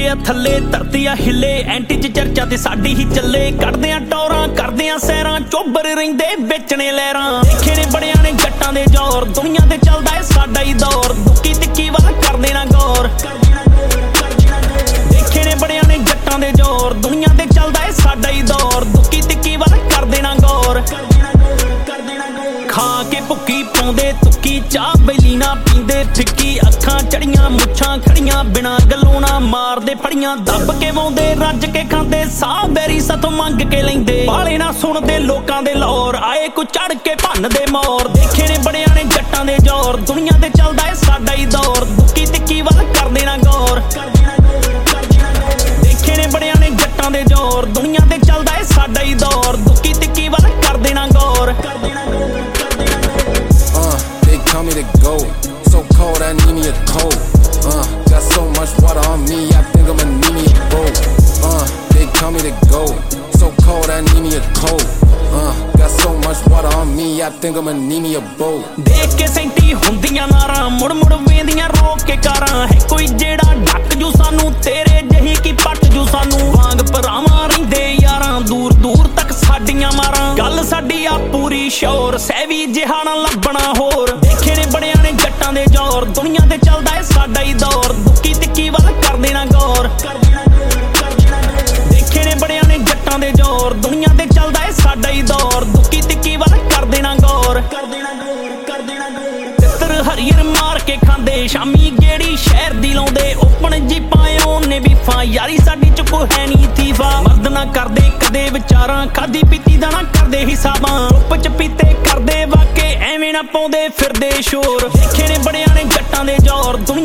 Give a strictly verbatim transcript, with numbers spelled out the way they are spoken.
ਆ ਥੱਲੇ ਧਰਤੀ ਆ ਹਿੱਲੇ ਐਂਟੀ ਚ ਚਰਚਾ ਤੇ ਸਾਡੀ ਹੀ ਚੱਲੇ ਕੱਢਦੇ ਆ ਟੌਰਾਂ ਕਰਦੇ ਆ ਸੈਰਾਂ ਚੋਬਰ ਰਹਿੰਦੇ ਵੇਚਣੇ ਲਹਿਰਾਂ ਦੇਖੇ ਨੇ ਬੜਿਆਂ ਨੇ ਜੱਟਾਂ ਦੇ ਜ਼ੋਰ ਦੁਨੀਆ ਤੇ ਚੱਲਦਾ ਏ ਸਾਡਾ ਹੀ ਦੌਰ ਦੁੱਕੀ ਤਿੱਕੀ ਵੱਲ ਕਰਦੇ ਨਾ ਗੌਰ ਦੇਖੇ ਨੇ ਬੜਿਆਂ ਨੇ ਜੱਟਾਂ ਦੇ ਜ਼ੋਰ ਦੁਨੀਆ ਤੇ ਚੱਲਦਾ ਏ ਸਾਡਾ ਹੀ ਦੌਰ ਦੁੱਕੀ ਤਿੱਕੀ ਵੱਲ ਕਰਦੇ ਨਾ ਗੌਰ ਖਾ ਕੇ ਭੁੱਕੀ ਪਾਉਂਦੇ ਤੁੱਕੀ ਚਾਹ ਬੈਲੀ ਨਾ ਪੀਂਦੇ ਫਿੱਕੀ ਅੱਖਾਂ ਚੜੀਆਂ ਮੁੱਛਾਂ ਖੜੀਆਂ ਬਿਨਾਂ ਗੱਲੋਂ ਨਾ ਮਾਰਦੇ ਫੜੀਆਂ ਦੱਬ ਕੇ ਵਾਉਂਦੇ ਰੱਜ ਕੇ ਖਾਂਦੇ ਸਾਹ ਬੈਰੀ ਸਥੋਂ ਮੰਗ ਕੇ ਲੈਂਦੇ ਬਾਲੇ ਨਾ ਸੁਣਦੇ ਲੋਕਾਂ ਦੇ ਲਾਹੌਰ ਆਏ ਕੋ ਚੜ ਕੇ ਭੰਨਦੇ ਮੋਰ ਦੇਖੇ ਨੇ ਬੜਿਆਂ ਨੇ ਜੱਟਾਂ ਦੇ ਜ਼ੋਰ ਦੁਨੀਆ ਤੇ ਚੱਲਦਾ ਏ ਸਾਡਾ ਹੀ ਦੌਰ ਦੁੱਕੀ ਤਿੱਕੀ ਵੱਲ ਕਰਦੇ ਨਾ ਗੌਰ ਦੇਖੇ ਨੇ ਬੜਿਆਂ ਨੇ ਜੱਟਾਂ ਦੇ ਜ਼ੋਰ ਦੁਨੀਆ ਤੇ ਚੱਲਦਾ ਏ ਸਾਡਾ ਹੀ ਦੌਰ ਦੁੱਕੀ ਤਿੱਕੀ ਵੱਲ ਕਰਦੇ ਨਾ ਗੌਰ Tell me to go, so cold I need me a coat. Uh, got so much water on me, I think I'ma need me a boat. Uh, they tell me to go, so cold I need me a coat. Uh, got so much water on me, I think I'ma need me a boat. ਦੇਖ ਕੇ ਸੈਂਟੀ ਹੁੰਦੀਆਂ ਨਾਰਾਂ ਮੁੜ ਮੁੜ ਵੇਂਦੀਆਂ ਰੋਕ ਕੇ ਕਾਰਾਂ ਹੈ ਕੋਈ ਜਿਹੜਾ duck ਜੂ ਸਾਨੂੰ ਤੇਰੇ ਜਹੀ ਕੀ ਪੱਟ ਜੂ ਸਾਨੂੰ ਵਾਂਗ ਭਰਾਵਾਂ ਰਹਿੰਦੇ ਯਾਰਾਂ ਦੂਰ ਦੂਰ ਤੱਕ ਸਾਡੀਆਂ ਮਾਰਾਂ ਗੱਲ ਸਾਡੀ ਆ ਪੂਰੀ ਸ਼ੌਰ ਸਹਿਵੀ ਜਿਹਾ ਨਾ ਲੱਭਣਾ ਹੋਰ ਦੇਖੇ ਨੇ ਬੜਿਆਂ ਨੇ ਜੱਟਾਂ ਦੇ ਜ਼ੋਰ ਦੁਨੀਆ ਤੇ ਚੱਲਦਾ ਏ ਸਾਡਾ ਹੀ ਦੌਰ ਦੁੱਕੀ ਤਿੱਕੀ ਵੱਲ ਕਰਦੇ ਨਾ ਗੌਰ ਦੇਖੇ ਨੇ ਬੜਿਆਂ ਨੇ ਜੱਟਾਂ ਦੇ ਜ਼ੋਰ ਦੁਨੀਆ ਤੇ ਚੱਲਦਾ ਏ ਸਾਡਾ ਹੀ ਦੌਰ ਦੁੱਕੀ ਤਿੱਕੀ ਵੱਲ ਕਰਦੇ ਨਾ ਗੌਰ ਤਿੱਤਰ ਹਰੀਅਰ ਮਾਰ ਕੇ ਖਾਂਦੇ ਸ਼ਾਮੀ ਗੇੜੀ ਸ਼ਹਿਰ ਦੀ ਲਾਉਂਦੇ ਓਪਨ ਜੀਪਾਂ ਉਹਨੇ ਵੀ ਫਾਂ ਯਾਰੀ ਸਾਡੀ ਚ ਕੋ ਹੈ ਨੀ ਥੀਫਾ ਮਰਦ ਨਾ ਕਰਦੇ ਕਦੇ ਵਿਚਾਰਾਂ ਖਾਦੀ ਪੀਤੀ ਦਾ ਨਾ ਕਰਦੇ ਹਿਸਾਬਾਂ ਚੁੱਪ ਚਪੀਤੇ ਕਰਦੇ ਵਾਕੇ ਐਵੇਂ ਨਾ ਪਾਉਂਦੇ ਫਿਰਦੇ ਸ਼ੋਰ ਦੇਖੇ ਨੇ ਬੜਿਆਂ ਨੇ ਜੱਟਾਂ ਦੇ ਜ਼ੋਰ ਦੁਨੀਆ